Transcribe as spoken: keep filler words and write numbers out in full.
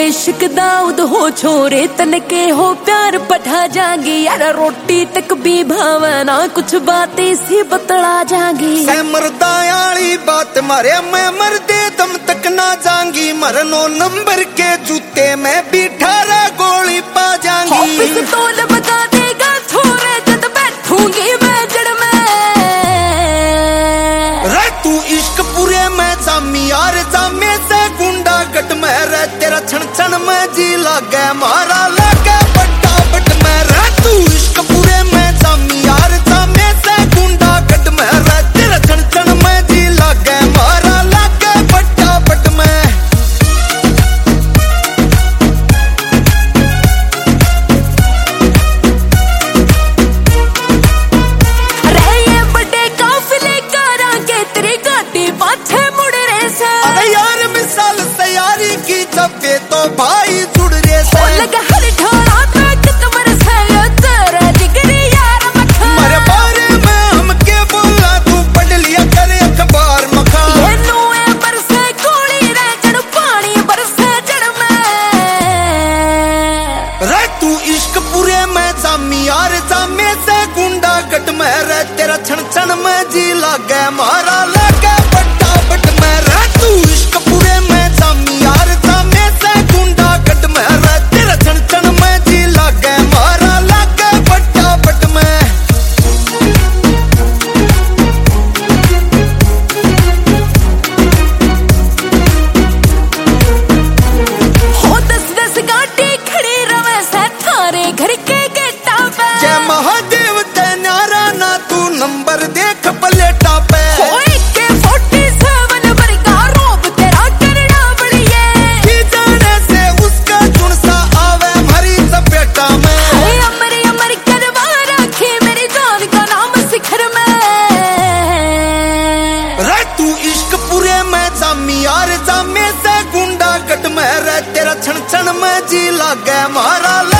इश्क दाऊद हो छोरे तन के हो प्यार पठा जाएंगी यार रोटी तक भी भावना कुछ बातें सी बतला जाएंगी मरदायाली बात मारे मैं मर दे दम तक ना जाऊंगी मरनो नंबर के जूते में बिठारा गोली पा जाऊंगी पिस्तौल बजा देगा छोरे जब बैठूंगी मैं जड़ में रे तू इश्क पूरे में जामी यार जामे से गुंडा गट में रे तेरा छन छन में जी लागे मारा लागे बट्टा बट में रे तू इश्क पूरे में जामी यार जामे से गुंडा गट में रे तेरा छन छन में जी लागे मारा लागे बट्टा बट में रे ये बड़े काफिले कारा के तेरी गाड़ी पाछे मुड़ रे से अरे यार मिसाल तैयारी की जब्बे तो भाई जुड़ रे से लगा हर ढोला तक कमर से यो तेरा जिगरी यार मखा मेरे बारे में हम के बोला तू पढ़ लिया करे अखबार मखा ये नुए बरसे गोली रे जड़ पानी बरसे जड़ में रे तू इश्क पूरे में जामी यार जामे से गुंडा गट में रे तेरा छन छन में जी लागे मारा लागे बट्टा बट में रे तू इश्क पूरे में जामी यार जामे से गुंडा गट में रे तेरा छन छन में जी लागे मारा लागे बट्टा बट में हो दस दस गाड़ी खड़ी रवे से थारे घर के गेटा पे जय महादेव ते नारा ना तू नंबर देख प्लेटा पे होए के फोर्टी सेवन वर्गा रोब तेरा करना बड़िए की जाने से उसका चुनसा आवे भरी चपेटा में हाय अमर अमर करवा रखी मेरी जान का नाम शिखर में रे तू इश्क पूरे में जामी यार जामे से गुंडा गट में रे तेरा छन छन में जी लागे मारा